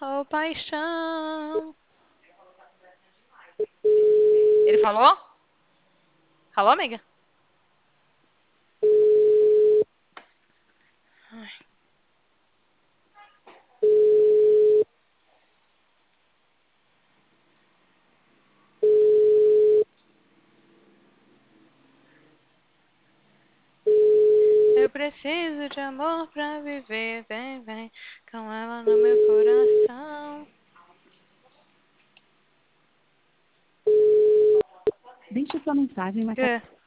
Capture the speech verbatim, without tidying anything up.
Oh, paixão. Ele falou? Falou, amiga? Ai. Eu preciso de amor pra viver. Vem, vem, com ela no meu coração. Deixe sua mensagem na caixa. Que?